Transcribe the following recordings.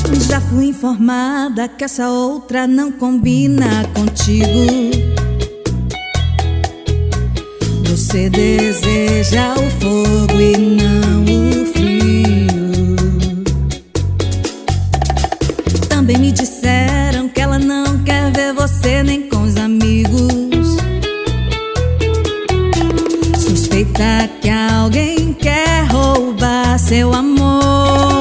Já fui informada que essa outra não combina contigo. Você deseja o fogo e não o frio. Também me disseram que ela não quer ver você nem com os amigos. Suspeita que alguém quer roubar seu amor.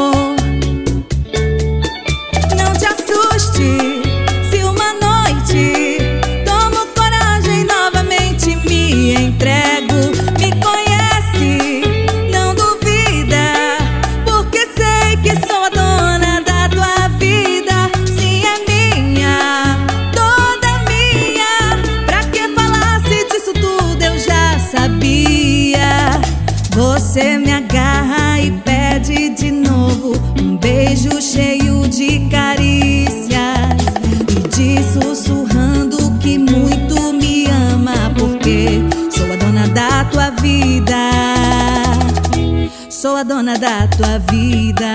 Você me agarra e pede de novo um beijo cheio de carícias e diz sussurrando que muito me ama, porque sou a dona da tua vida. Sou a dona da tua vida.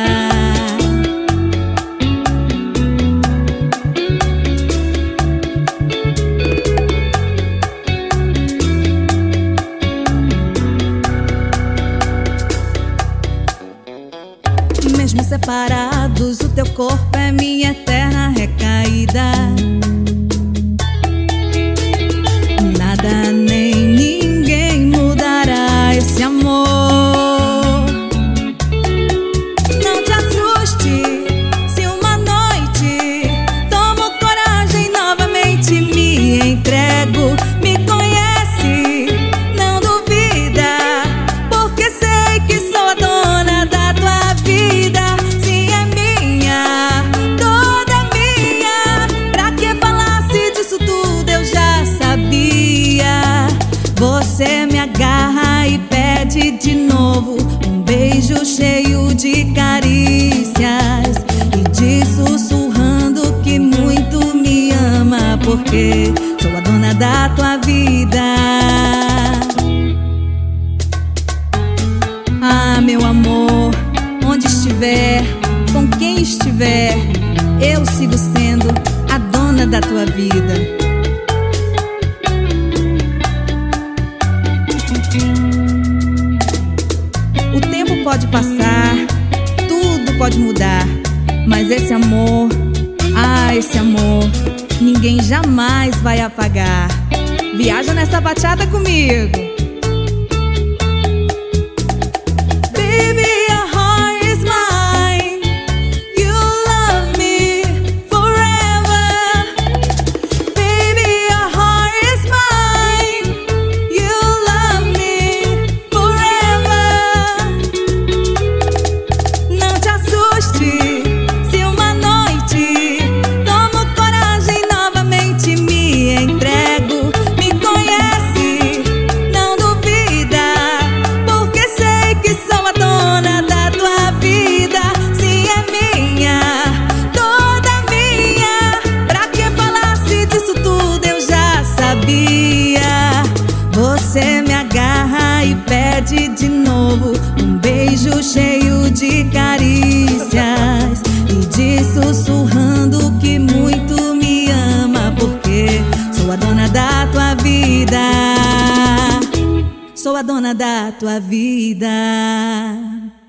Mesmo separados, o teu corpo é minha eterna recaída. Nada nem ninguém mudará esse amor. Não te assuste se uma noite tomo coragem novamente, me entrego, me conhece, não duvida, porque sei que sou a dona da tua vida. Você me agarra e pede de novo um beijo cheio de carícias e diz sussurrando que muito me ama, porque sou a dona da tua vida. Ah, meu amor, onde estiver, com quem estiver, eu sigo sendo a dona da tua vida. O tempo pode passar, tudo pode mudar, mas esse amor, esse amor, ninguém jamais vai apagar. Viaja nessa bachata comigo. Você me agarra e pede de novo um beijo cheio de carícias e diz sussurrando que muito me ama, porque sou a dona da tua vida. Sou a dona da tua vida.